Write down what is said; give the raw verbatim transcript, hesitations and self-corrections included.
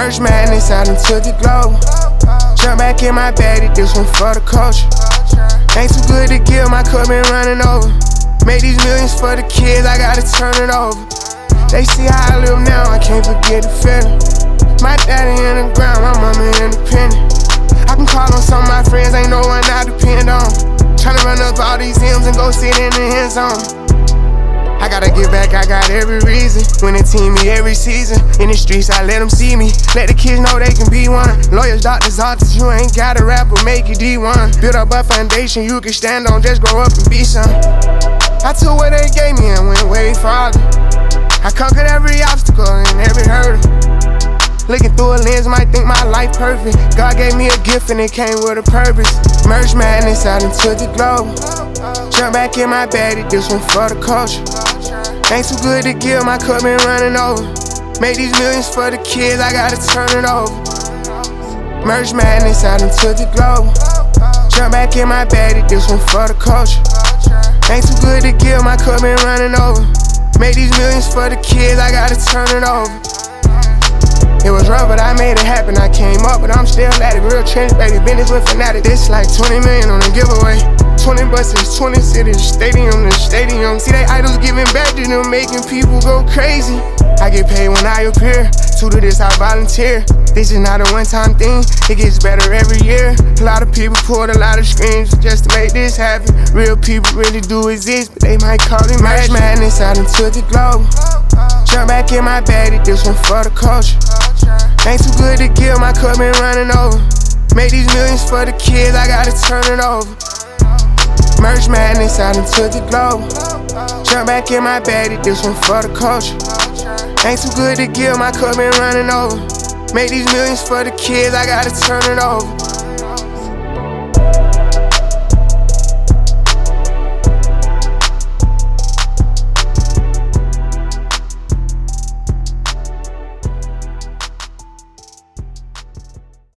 Merch madness out into the globe. Jump back in my bag, this one for the culture. Ain't too good to give, my cup been running over. Made these millions for the kids, I gotta turn it over. They see how I live now, I can't forget the feeling. My daddy in the ground, my mama independent. I can call on some of my friends, ain't no one I depend on. Tryna run up all these M's and go sit in the end zone. I gotta get back, I got every reason. Winning team me every season. In the streets, I let them see me. Let the kids know they can be one. Lawyers, doctors, artists, you ain't gotta rap or make it D one. Build up a foundation you can stand on, just grow up and be some. I took what they gave me and went way farther. I conquered every obstacle and every hurdle. Looking through a lens, might think my life perfect. God gave me a gift and it came with a purpose. Merch madness out into the globe. Jump back in my bag, this one for the culture. Ain't too good to give, my cup been running over. Made these millions for the kids, I gotta turn it over. Merch madness out into the globe. Jump back in my bag, this one for the culture. Ain't too good to give, my cup been running over. Made these millions for the kids, I gotta turn it over. It was rough, but I made it happen. I came up, but I'm still at it. Real trench, baby, business with fanatic. This like twenty million on a giveaway. twenty buses, twenty cities, stadium to stadium. See they idols giving back to them, making people go crazy. I get paid when I appear. Two to this, I volunteer. This is not a one-time thing, it gets better every year. A lot of people pulled a lot of screams just to make this happen. Real people really do exist, but they might call it magic. Madness out into the globe. Jump back in my bag, this one for the culture. Ain't too good to give, my cup been running over. Made these millions for the kids, I gotta turn it over. Merch madness out into the globe. Jump back in my bag, this one for the culture. Ain't too good to give, my cup been running over. Made these millions for the kids, I gotta turn it over.